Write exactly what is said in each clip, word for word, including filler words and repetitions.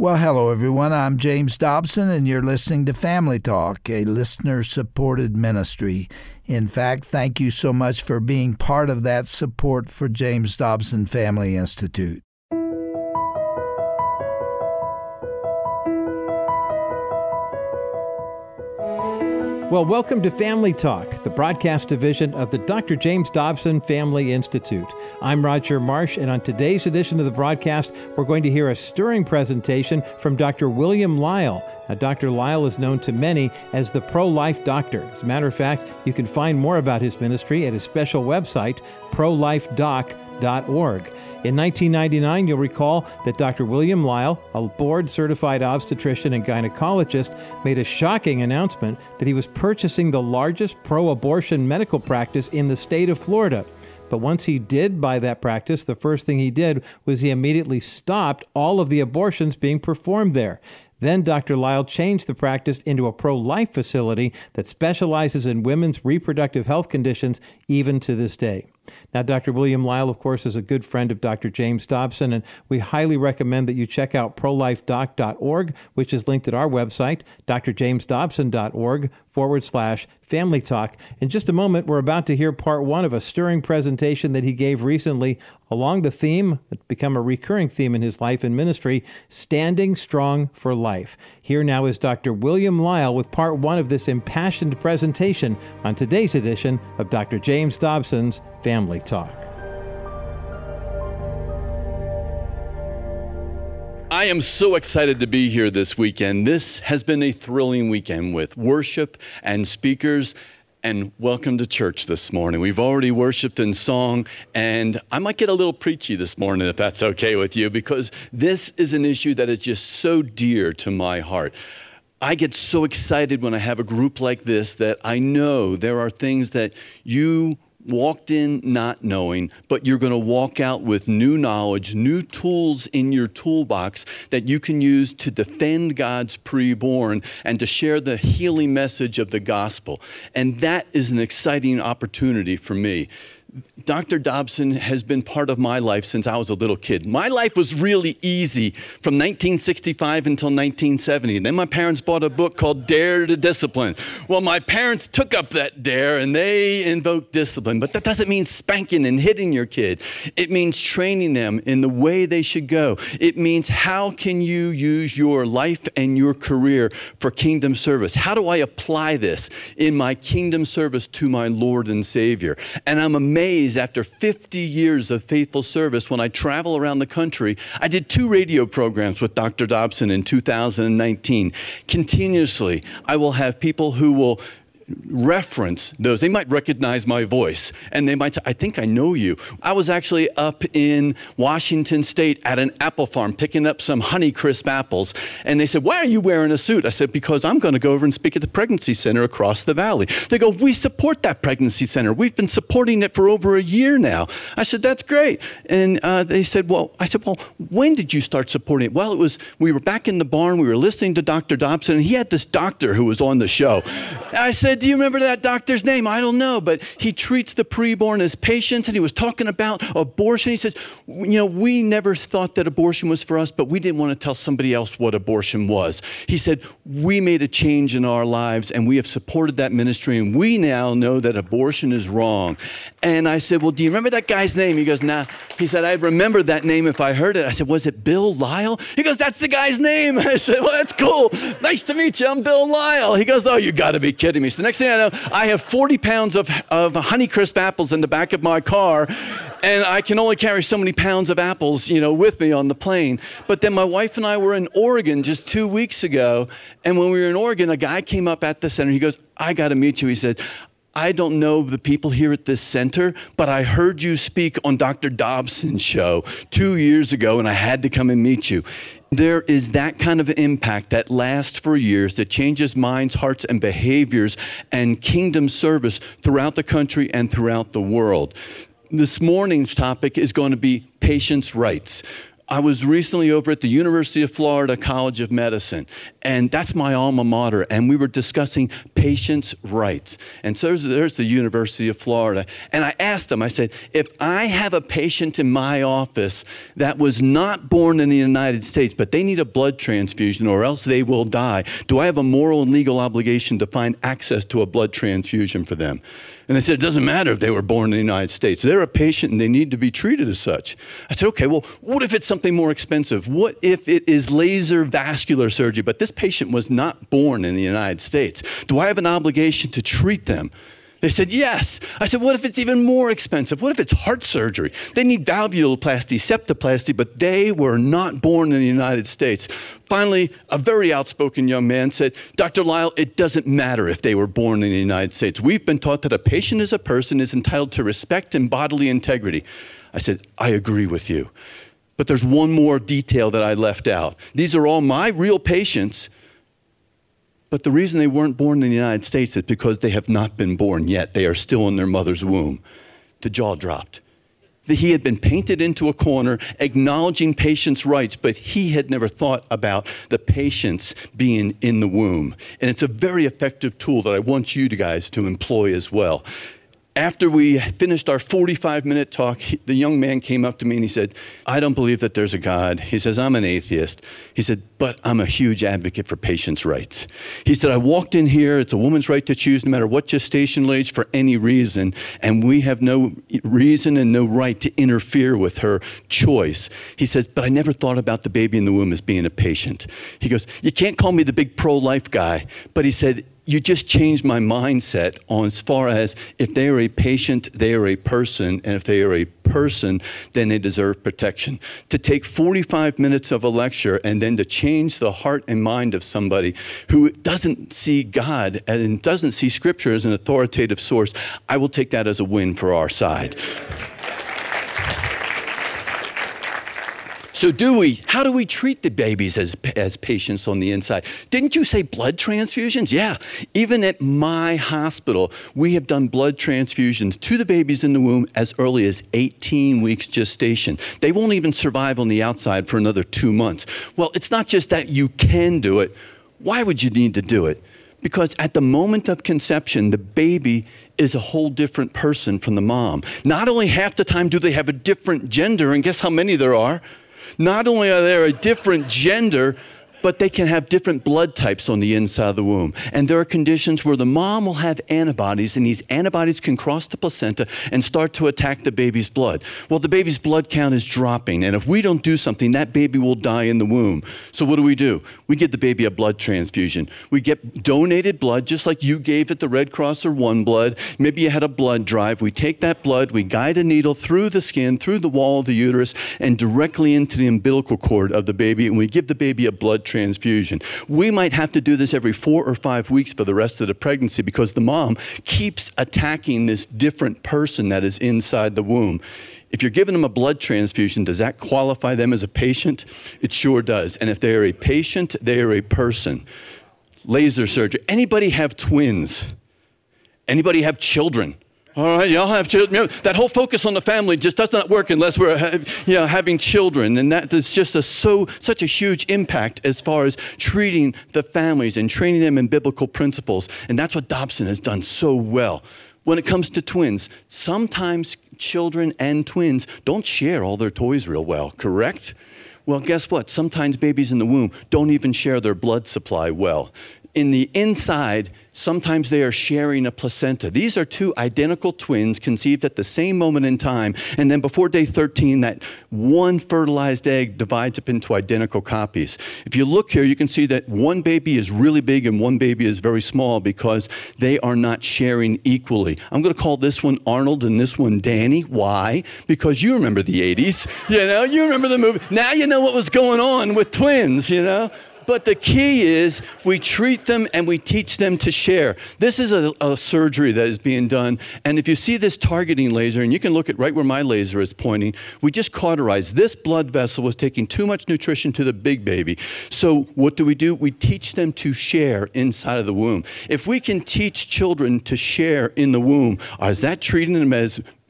Well, hello, everyone. I'm James Dobson, and you're listening to Family Talk, a listener-supported ministry. In fact, thank you so much for being part of that support for James Dobson Family Institute. Well, welcome to Family Talk, the broadcast division of the Doctor James Dobson Family Institute. I'm Roger Marsh, and on today's edition of the broadcast, we're going to hear a stirring presentation from Doctor William Lisle. Now, Doctor Lisle is known to many as the pro-life doctor. As a matter of fact, you can find more about his ministry at his special website, pro life doc dot org. In nineteen ninety-nine, you'll recall that Doctor William Lisle, a board-certified obstetrician and gynecologist, made a shocking announcement that he was purchasing the largest pro-abortion medical practice in the state of Florida. But once he did buy that practice, the first thing he did was he immediately stopped all of the abortions being performed there. Then Doctor Lisle changed the practice into a pro-life facility that specializes in women's reproductive health conditions even to this day. Now, Doctor William Lisle, of course, is a good friend of Doctor James Dobson, and we highly recommend that you check out pro life doc dot org, which is linked at our website, d r james dobson dot org forward slash family talk. In just a moment, we're about to hear part one of a stirring presentation that he gave recently along the theme that's become a recurring theme in his life and ministry, Standing Strong for Life. Here now is Doctor William Lisle with part one of this impassioned presentation on today's edition of Doctor James Dobson's Family Talk. I am so excited to be here this weekend. This has been a thrilling weekend with worship and speakers, and welcome to church this morning. We've already worshiped in song, and I might get a little preachy this morning if that's okay with you, because this is an issue that is just so dear to my heart. I get so excited when I have a group like this that I know there are things that you walked in not knowing, but you're going to walk out with new knowledge, new tools in your toolbox that you can use to defend God's preborn and to share the healing message of the gospel. And that is an exciting opportunity for me. Doctor Dobson has been part of my life since I was a little kid. My life was really easy from nineteen sixty-five until nineteen seventy. And then my parents bought a book called Dare to Discipline. Well, my parents took up that dare and they invoked discipline. But that doesn't mean spanking and hitting your kid. It means training them in the way they should go. It means how can you use your life and your career for kingdom service? How do I apply this in my kingdom service to my Lord and Savior? And I'm amazed after fifty years of faithful service, when I travel around the country, I did two radio programs with Doctor Dobson in two thousand nineteen. Continuously, I will have people who will reference those. They might recognize my voice and they might say, I think I know you. I was actually up in Washington State at an apple farm picking up some Honeycrisp apples, and they said, why are you wearing a suit? I said, because I'm going to go over and speak at the pregnancy center across the valley. They go, we support that pregnancy center. We've been supporting it for over a year now. I said, that's great. And uh, they said, well, I said, well, when did you start supporting it? Well, it was, we were back in the barn, we were listening to Doctor Dobson, and he had this doctor who was on the show. I said, do you remember that doctor's name? I don't know, but he treats the preborn as patients, and he was talking about abortion. He says, you know, we never thought that abortion was for us, but we didn't want to tell somebody else what abortion was. He said, we made a change in our lives, and we have supported that ministry, and we now know that abortion is wrong. And I said, well, do you remember that guy's name? He goes, nah. He said, I'd remember that name if I heard it. I said, was it Bill Lisle? He goes, that's the guy's name. I said, well, that's cool. Nice to meet you. I'm Bill Lisle. He goes, oh, you got to be kidding me. So the next thing I know, I have forty pounds of, of Honeycrisp apples in the back of my car, and I can only carry so many pounds of apples, you know, with me on the plane. But then my wife and I were in Oregon just two weeks ago, and when we were in Oregon, a guy came up at the center. He goes, I got to meet you. He said, I don't know the people here at this center, but I heard you speak on Doctor Dobson's show two years ago, and I had to come and meet you. There is that kind of impact that lasts for years, that changes minds, hearts, and behaviors and kingdom service throughout the country and throughout the world. This morning's topic is going to be patients' rights. I was recently over at the University of Florida College of Medicine, and that's my alma mater, and we were discussing patients' rights. And so there's, there's the University of Florida. And I asked them, I said, if I have a patient in my office that was not born in the United States, but they need a blood transfusion or else they will die, do I have a moral and legal obligation to find access to a blood transfusion for them? And they said, it doesn't matter if they were born in the United States. They're a patient and they need to be treated as such. I said, okay, well, what if it's something more expensive? What if it is laser vascular surgery, but this patient was not born in the United States? Do I have an obligation to treat them? They said, yes. I said, what if it's even more expensive? What if it's heart surgery? They need valvuloplasty, septoplasty, but they were not born in the United States. Finally, a very outspoken young man said, Doctor Lyle, it doesn't matter if they were born in the United States. We've been taught that a patient is a person is entitled to respect and bodily integrity. I said, I agree with you. But there's one more detail that I left out. These are all my real patients. But the reason they weren't born in the United States is because they have not been born yet. They are still in their mother's womb. The jaw dropped. He had been painted into a corner, acknowledging patients' rights, but he had never thought about the patients being in the womb. And it's a very effective tool that I want you guys to employ as well. After we finished our forty-five minute talk, he, the young man came up to me and he said, I don't believe that there's a God. He says, I'm an atheist. He said, but I'm a huge advocate for patients' rights. He said, I walked in here. It's a woman's right to choose no matter what gestational age for any reason. And we have no reason and no right to interfere with her choice. He says, but I never thought about the baby in the womb as being a patient. He goes, you can't call me the big pro-life guy. But he said, you just changed my mindset on as far as if they are a patient, they are a person, and if they are a person, then they deserve protection. To take forty-five minutes of a lecture and then to change the heart and mind of somebody who doesn't see God and doesn't see Scripture as an authoritative source, I will take that as a win for our side. So do we, how do we treat the babies as, as patients on the inside? Didn't you say blood transfusions? Yeah, even at my hospital, we have done blood transfusions to the babies in the womb as early as eighteen weeks gestation. They won't even survive on the outside for another two months. Well, it's not just that you can do it. Why would you need to do it? Because at the moment of conception, the baby is a whole different person from the mom. Not only half the time do they have a different gender, and guess how many there are? Not only are they a different gender, but they can have different blood types on the inside of the womb. And there are conditions where the mom will have antibodies, and these antibodies can cross the placenta and start to attack the baby's blood. Well, the baby's blood count is dropping, and if we don't do something, that baby will die in the womb. So what do we do? We give the baby a blood transfusion. We get donated blood, just like you gave at the Red Cross or One Blood. Maybe you had a blood drive. We take that blood, we guide a needle through the skin, through the wall of the uterus, and directly into the umbilical cord of the baby, and we give the baby a blood transfusion. transfusion. We might have to do this every four or five weeks for the rest of the pregnancy because the mom keeps attacking this different person that is inside the womb. If you're giving them a blood transfusion, does that qualify them as a patient? It sure does. And if they are a patient, they are a person. Laser surgery. Anybody have twins? Anybody have children? All right, y'all have children. You know, that whole focus on the family just does not work unless we're ha- you know, having children. And that is just a, so such a huge impact as far as treating the families and training them in biblical principles. And that's what Dobson has done so well. When it comes to twins, sometimes children and twins don't share all their toys real well, correct? Well, guess what? Sometimes babies in the womb don't even share their blood supply well. In the inside, sometimes they are sharing a placenta. These are two identical twins conceived at the same moment in time. And then before day thirteen, that one fertilized egg divides up into identical copies. If you look here, you can see that one baby is really big and one baby is very small because they are not sharing equally. I'm going to call this one Arnold and this one Danny. Why? Because you remember the eighties. You know, you remember the movie. Now you know what was going on with twins, you know. But the key is we treat them and we teach them to share. This is a, a surgery that is being done. And if you see this targeting laser, and you can look at right where my laser is pointing, we just cauterized. This blood vessel was taking too much nutrition to the big baby. So what do we do? We teach them to share inside of the womb. If we can teach children to share in the womb, is that treating them as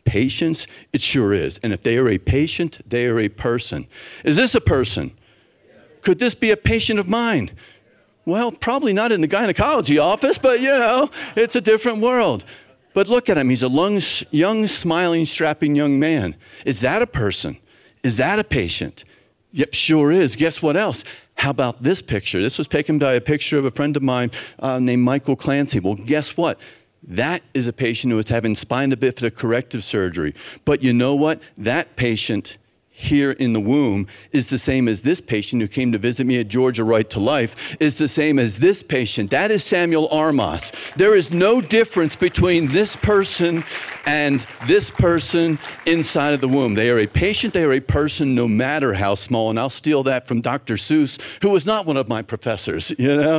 patience? It sure is. And if they are a patient, they are a person. Is this a person? Could this be a patient of mine? Well, probably not in the gynecology office, but you know, it's a different world. But look at him. He's a young, young, smiling, strapping young man. Is that a person? Is that a patient? Yep, sure is. Guess what else? How about this picture? This was taken by a picture of a friend of mine uh, named Michael Clancy. Well, guess what? That is a patient who is having spina bifida corrective surgery. But you know what? That patient here in the womb is the same as this patient who came to visit me at Georgia Right to Life, is the same as this patient. That is Samuel Armas. There is no difference between this person and this person inside of the womb. They are a patient, they are a person, no matter how small. And I'll steal that from Doctor Seuss, who was not one of my professors, you know?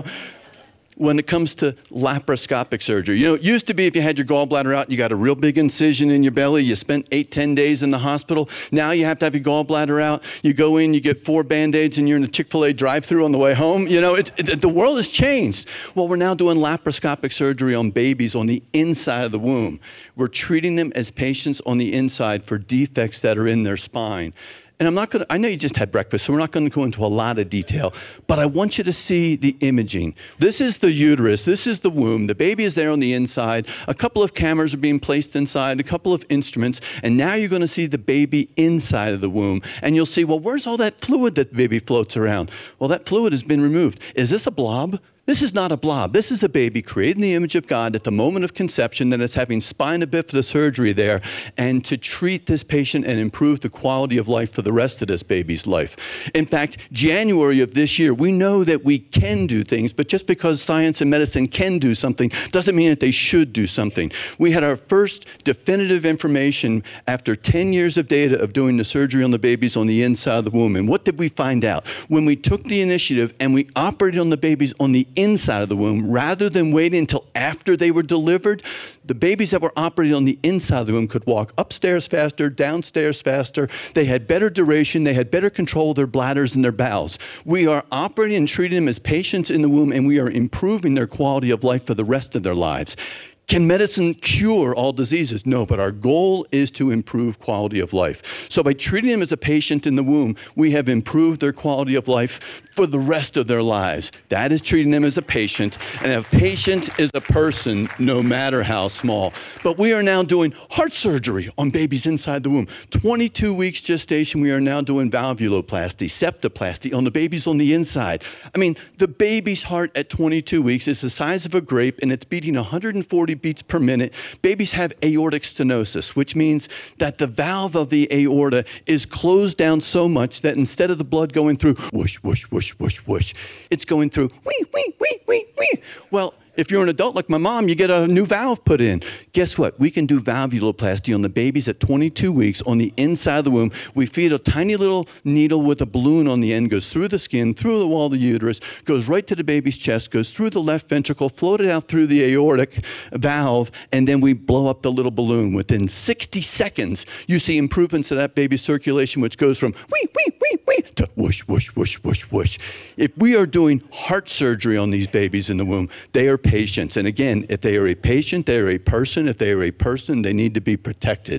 When it comes to laparoscopic surgery. You know, it used to be if you had your gallbladder out, you got a real big incision in your belly, you spent eight, ten days in the hospital. Now you have to have your gallbladder out. You go in, you get four Band-Aids, and you're in the Chick-fil-A drive-thru on the way home. You know, it, it, the world has changed. Well, we're now doing laparoscopic surgery on babies on the inside of the womb. We're treating them as patients on the inside for defects that are in their spine. And I'm not going to, I know you just had breakfast, so we're not going to go into a lot of detail, but I want you to see the imaging. This is the uterus, this is the womb, the baby is there on the inside, a couple of cameras are being placed inside, a couple of instruments, and now you're going to see the baby inside of the womb. And you'll see, well, where's all that fluid that the baby floats around? Well, that fluid has been removed. Is this a blob? This is not a blob. This is a baby created in the image of God at the moment of conception that is having spina bifida surgery there, and to treat this patient and improve the quality of life for the rest of this baby's life. In fact, January of this year, we know that we can do things, but just because science and medicine can do something doesn't mean that they should do something. We had our first definitive information after ten years of data of doing the surgery on the babies on the inside of the womb. And what did we find out? When we took the initiative and we operated on the babies on the inside of the womb, rather than waiting until after they were delivered, the babies that were operating on the inside of the womb could walk upstairs faster, downstairs faster. They had better duration. They had better control of their bladders and their bowels. We are operating and treating them as patients in the womb, and we are improving their quality of life for the rest of their lives. Can medicine cure all diseases? No, but our goal is to improve quality of life. So by treating them as a patient in the womb, we have improved their quality of life for the rest of their lives. That is treating them as a patient, and a patient is a person, no matter how small. But we are now doing heart surgery on babies inside the womb. twenty-two weeks gestation, we are now doing valvuloplasty, septoplasty on the babies on the inside. I mean, the baby's heart at twenty-two weeks is the size of a grape, and it's beating one hundred forty beats per minute. Babies have aortic stenosis, which means that the valve of the aorta is closed down so much that instead of the blood going through whoosh, whoosh, whoosh, whoosh, whoosh, it's going through wee, wee, wee, wee, wee. Well, if you're an adult like my mom, you get a new valve put in. Guess what? We can do valvuloplasty on the babies at twenty-two weeks on the inside of the womb. We feed a tiny little needle with a balloon on the end, goes through the skin, through the wall of the uterus, goes right to the baby's chest, goes through the left ventricle, floated out through the aortic valve, and then we blow up the little balloon. Within sixty seconds, you see improvements to that baby's circulation, which goes from wee, wee, wee, wee, to whoosh, whoosh, whoosh, whoosh, whoosh. If we are doing heart surgery on these babies in the womb, they are patients. And again, if they are a patient, they are a person. If they are a person, they need to be protected.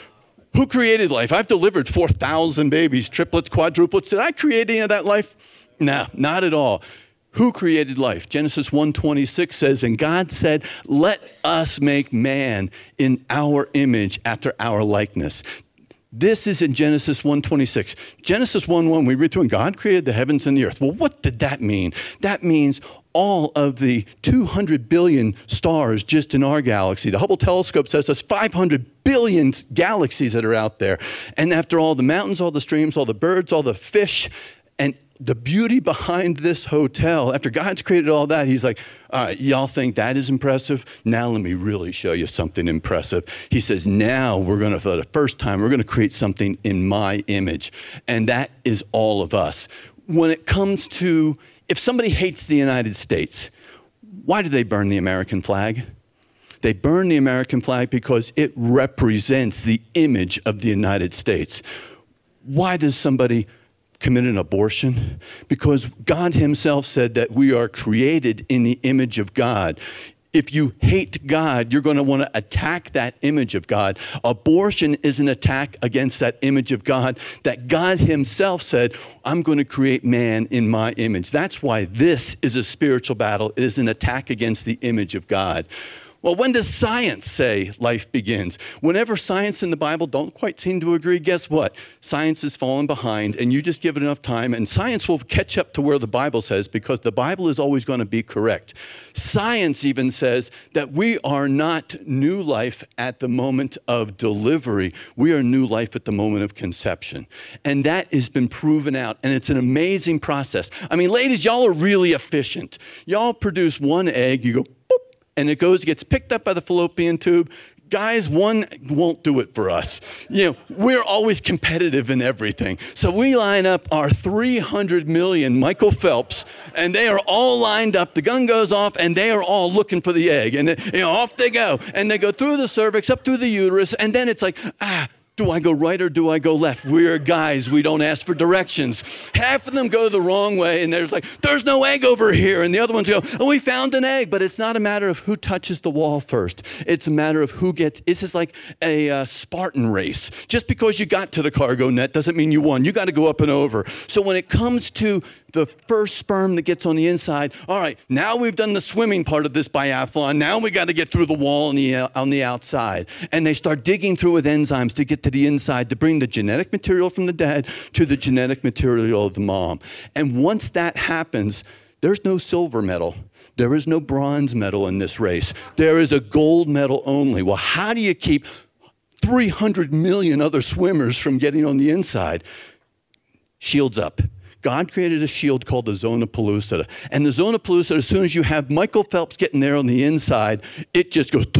Who created life? I've delivered four thousand babies, triplets, quadruplets. Did I create any of that life? No, not at all. Who created life? Genesis one twenty-six says, and God said, let us make man in our image after our likeness. This is in Genesis one twenty-six. Genesis one one, we read through, and God created the heavens and the earth. Well, what did that mean? That means all of the two hundred billion stars just in our galaxy. The Hubble telescope says there's five hundred billion galaxies that are out there. And after all the mountains, all the streams, all the birds, all the fish, and the beauty behind this hotel, after God's created all that, he's like, all right, y'all think that is impressive? Now let me really show you something impressive. He says, now we're going to, for the first time, we're going to create something in my image. And that is all of us. When it comes to, if somebody hates the United States, why do they burn the American flag? They burn the American flag because it represents the image of the United States. Why does somebody commit an abortion? Because God himself said that we are created in the image of God. If you hate God, you're going to want to attack that image of God. Abortion is an attack against that image of God that God himself said, I'm going to create man in my image. That's why this is a spiritual battle. It is an attack against the image of God. Well, when does science say life begins? Whenever science and the Bible don't quite seem to agree, guess what? Science is falling behind, and you just give it enough time, and science will catch up to where the Bible says, because the Bible is always going to be correct. Science even says that we are not new life at the moment of delivery. We are new life at the moment of conception. And that has been proven out, and it's an amazing process. I mean, ladies, y'all are really efficient. Y'all produce one egg, you go, and it goes, gets picked up by the fallopian tube. Guys, one won't do it for us. You know, we're always competitive in everything. So we line up our three hundred million Michael Phelps, and they are all lined up. The gun goes off, and they are all looking for the egg. And you know, off they go. And they go through the cervix, up through the uterus, and then it's like, ah, do I go right or do I go left? We're guys, we don't ask for directions. Half of them go the wrong way, and there's like, there's no egg over here. And the other ones go, oh, we found an egg. But it's not a matter of who touches the wall first. It's a matter of who gets, it's just like a uh, Spartan race. Just because you got to the cargo net doesn't mean you won. You got to go up and over. So when it comes to the first sperm that gets on the inside, all right, now we've done the swimming part of this biathlon. Now we got to get through the wall on the, uh, on the outside. And they start digging through with enzymes to get to the inside to bring the genetic material from the dad to the genetic material of the mom. And once that happens, there's no silver medal. There is no bronze medal in this race. There is a gold medal only. Well, how do you keep three hundred million other swimmers from getting on the inside? Shields up. God created a shield called the zona pellucida. And the zona pellucida, as soon as you have Michael Phelps getting there on the inside, it just goes,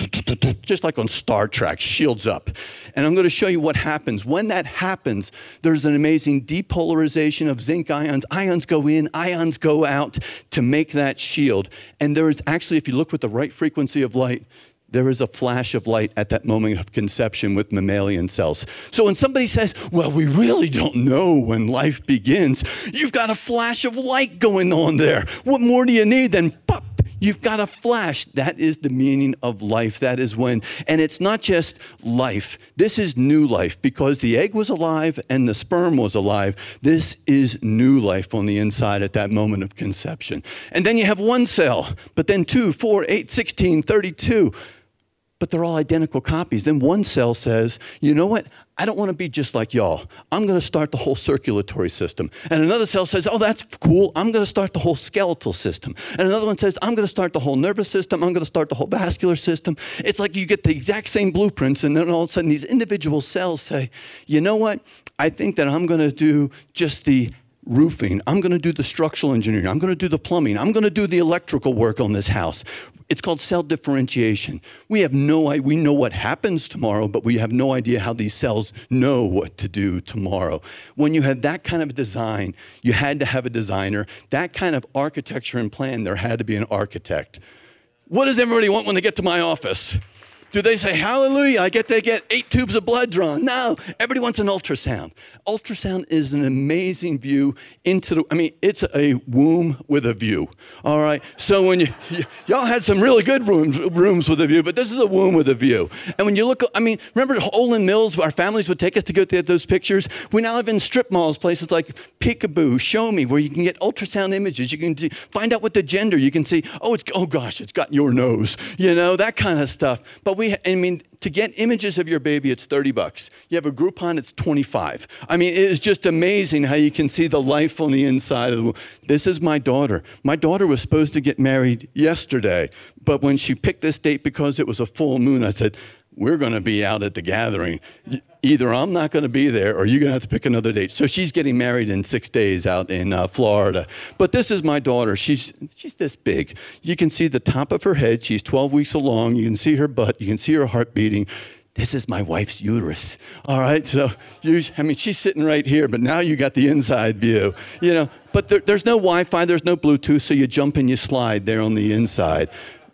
just like on Star Trek, shields up. And I'm going to show you what happens. When that happens, there's an amazing depolarization of zinc ions. Ions go in, ions go out to make that shield. And there is actually, if you look with the right frequency of light, there is a flash of light at that moment of conception with mammalian cells. So when somebody says, well, we really don't know when life begins, you've got a flash of light going on there. What more do you need than pop? You've got a flash. That is the meaning of life. That is when, and it's not just life. This is new life because the egg was alive and the sperm was alive. This is new life on the inside at that moment of conception. And then you have one cell, but then two, four, eight, sixteen, thirty-two. But they're all identical copies. Then one cell says, you know what? I don't want to be just like y'all. I'm going to start the whole circulatory system. And another cell says, oh, that's cool. I'm going to start the whole skeletal system. And another one says, I'm going to start the whole nervous system. I'm going to start the whole vascular system. It's like you get the exact same blueprints, and then all of a sudden these individual cells say, you know what? I think that I'm going to do just the roofing. I'm going to do the structural engineering. I'm going to do the plumbing. I'm going to do the electrical work on this house. It's called cell differentiation. We have no we know what happens tomorrow, but we have no idea how these cells know what to do tomorrow. When you had that kind of design, you had to have a designer. That kind of architecture and plan, there had to be an architect. What does everybody want when they get to my office? Do they say, hallelujah, I get to get eight tubes of blood drawn? No, everybody wants an ultrasound. Ultrasound is an amazing view into the, I mean, it's a womb with a view, all right? So when you, y- y'all had some really good rooms, rooms with a view, but this is a womb with a view. And when you look, I mean, remember Olin Mills, our families would take us to go to those pictures? We now live in strip malls, places like Peekaboo, Show Me, where you can get ultrasound images. You can do, find out what the gender, you can see, oh, it's, oh gosh, it's got your nose, you know, that kind of stuff. But we We, I mean, to get images of your baby, it's thirty bucks. You have a Groupon, it's twenty-five. I mean, it is just amazing how you can see the life on the inside of the womb. This is my daughter. My daughter was supposed to get married yesterday, but when she picked this date because it was a full moon, I said, we're going to be out at the gathering. Either I'm not going to be there or you're going to have to pick another date. So she's getting married in six days out in uh, Florida. But this is my daughter. She's she's this big. You can see the top of her head. She's twelve weeks along. You can see her butt. You can see her heart beating. This is my wife's uterus. All right. So, you, I mean, she's sitting right here, but now you got the inside view, you know. But there, there's no Wi-Fi. There's no Bluetooth. So you jump and you slide there on the inside.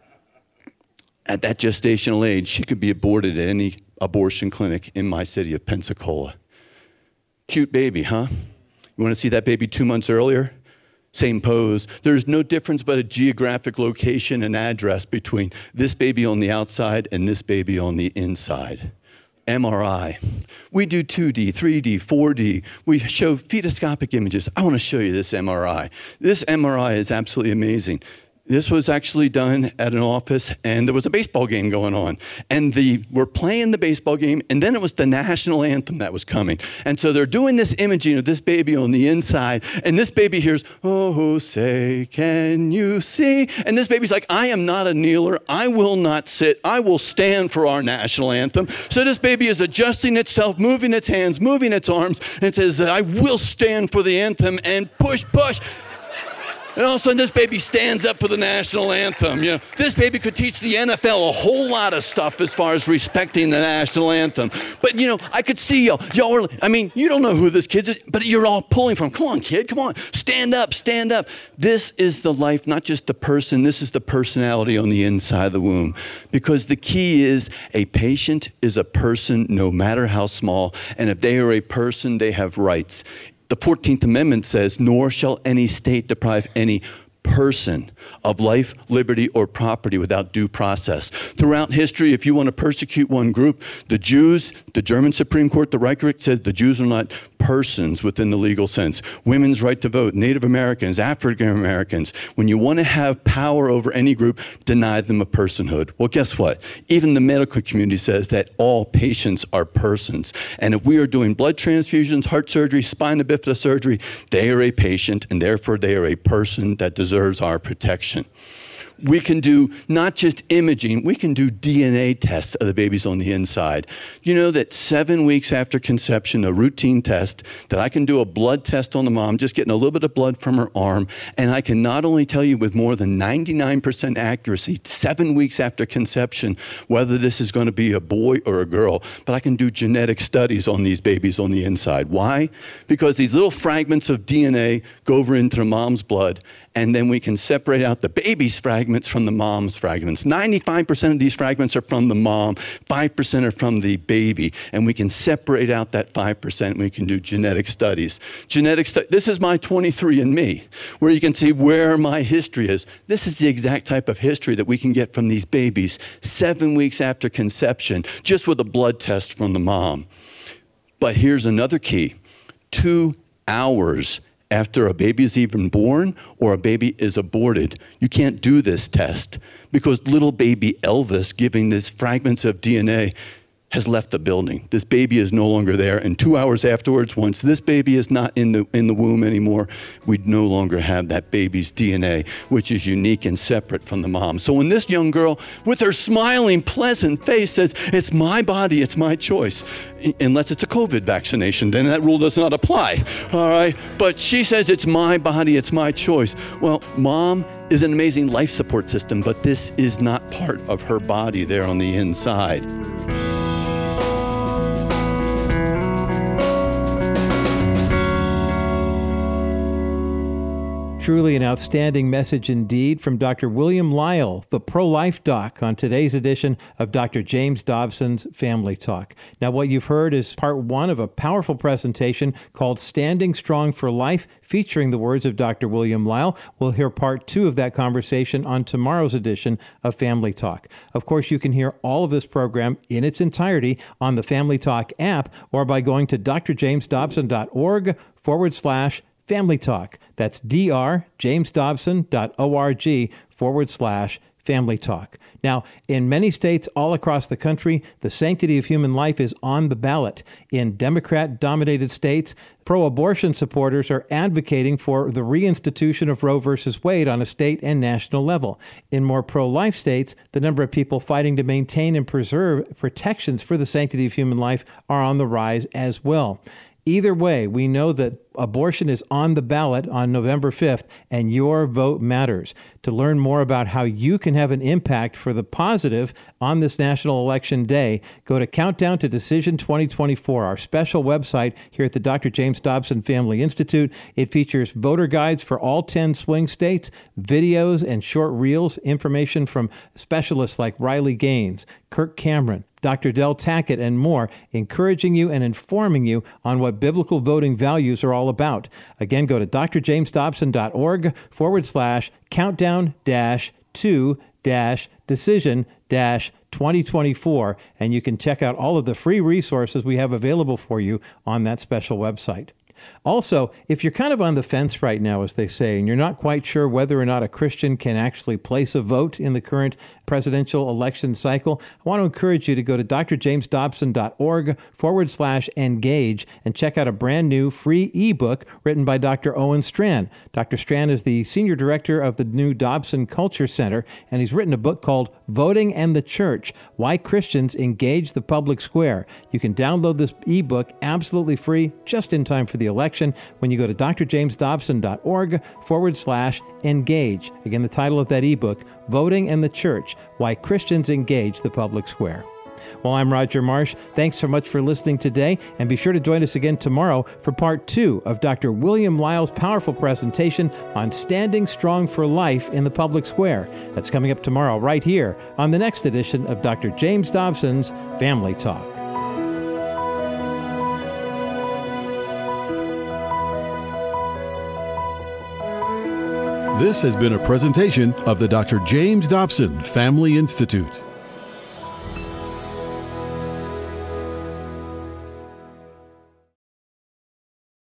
At that gestational age, she could be aborted at any abortion clinic in my city of Pensacola. Cute baby, huh? You want to see that baby two months earlier? same pose. There's no difference but a geographic location and address between this baby on the outside and this baby on the inside. M R I. We do two D, three D, four D. We show fetoscopic images. I want to show you this M R I. This M R I is absolutely amazing. This was actually done at an office, and there was a baseball game going on. And the we're playing the baseball game, and then it was the national anthem that was coming. And so they're doing this imaging of this baby on the inside, and this baby hears, "Oh, say, can you see?" And this baby's like, "I am not a kneeler. I will not sit. I will stand for our national anthem." So this baby is adjusting itself, moving its hands, moving its arms, and says, "I will stand for the anthem," and push, push. And all of a sudden, this baby stands up for the national anthem. You know, this baby could teach the N F L a whole lot of stuff as far as respecting the national anthem. But, you know, I could see y'all. Y'all are, I mean, you don't know who this kid is, but you're all pulling from. Come on, kid, come on. Stand up, stand up. This is the life, not just the person. This is the personality on the inside of the womb. Because the key is a patient is a person no matter how small. And if they are a person, they have rights. The fourteenth Amendment says, "Nor shall any state deprive any person of life, liberty, or property without due process." Throughout history, if you want to persecute one group, the Jews, the German Supreme Court, the Reichsrichter said the Jews are not persons within the legal sense. Women's right to vote, Native Americans, African Americans. When you want to have power over any group, deny them a personhood. Well, guess what? Even the medical community says that all patients are persons. And if we are doing blood transfusions, heart surgery, spina bifida surgery, they are a patient, and therefore they are a person that deserves our protection. We can do not just imaging, we can do D N A tests of the babies on the inside. You know that seven weeks after conception, a routine test, that I can do a blood test on the mom, just getting a little bit of blood from her arm, and I can not only tell you with more than ninety-nine percent accuracy, seven weeks after conception, whether this is going to be a boy or a girl, but I can do genetic studies on these babies on the inside. Why? Because these little fragments of D N A go over into the mom's blood, and then we can separate out the baby's fragments from the mom's fragments. ninety-five percent of these fragments are from the mom, five percent are from the baby, and we can separate out that five percent, and we can do genetic studies. Genetic stu- This is my twenty-three and me, where you can see where my history is. This is the exact type of history that we can get from these babies seven weeks after conception, just with a blood test from the mom. But here's another key. Two hours after a baby is even born or a baby is aborted, you can't do this test because little baby Elvis giving these fragments of D N A has left the building. This baby is no longer there. And two hours afterwards, once this baby is not in the in the womb anymore, we no longer have that baby's D N A, which is unique and separate from the mom. So when this young girl, with her smiling, pleasant face, says, "It's my body, it's my choice," unless it's a COVID vaccination, then that rule does not apply, all right? But she says, "It's my body, it's my choice." Well, mom is an amazing life support system, but this is not part of her body there on the inside. Truly an outstanding message indeed from Doctor William Lyle, the pro-life doc, on today's edition of Doctor James Dobson's Family Talk. Now, what you've heard is part one of a powerful presentation called Standing Strong for Life, featuring the words of Doctor William Lyle. We'll hear part two of that conversation on tomorrow's edition of Family Talk. Of course, you can hear all of this program in its entirety on the Family Talk app or by going to drjamesdobson.org forward slash Family Talk. That's drjamesdobson.org forward slash Family Talk. Now, in many states all across the country, the sanctity of human life is on the ballot. In Democrat-dominated states, pro-abortion supporters are advocating for the reinstitution of Roe versus Wade on a state and national level. In more pro-life states, the number of people fighting to maintain and preserve protections for the sanctity of human life are on the rise as well. Either way, we know that abortion is on the ballot on November fifth, and your vote matters. To learn more about how you can have an impact for the positive on this National Election Day, go to Countdown to Decision twenty twenty-four, our special website here at the Doctor James Dobson Family Institute. It features voter guides for all ten swing states, videos and short reels, information from specialists like Riley Gaines, Kirk Cameron, Doctor Del Tackett, and more, encouraging you and informing you on what biblical voting values are all about. Again, go to drjamesdobson.org forward slash countdown dash two dash decision dash 2024, and you can check out all of the free resources we have available for you on that special website. Also, if you're kind of on the fence right now, as they say, and you're not quite sure whether or not a Christian can actually place a vote in the current presidential election cycle, I want to encourage you to go to drjamesdobson.org forward slash engage and check out a brand new free ebook written by Doctor Owen Strachan. Doctor Strachan is the senior director of the new Dobson Culture Center, and he's written a book called Voting and the Church: Why Christians Engage the Public Square. You can download this ebook absolutely free just in time for the election when you go to drjamesdobson.org forward slash engage. Again, the title of that ebook, Voting and the Church: Why Christians Engage the Public Square. Well, I'm Roger Marsh. Thanks so much for listening today, and be sure to join us again tomorrow for part two of Doctor William Lyle's powerful presentation on standing strong for life in the public square. That's coming up tomorrow right here on the next edition of Doctor James Dobson's Family Talk. This has been a presentation of the Doctor James Dobson Family Institute.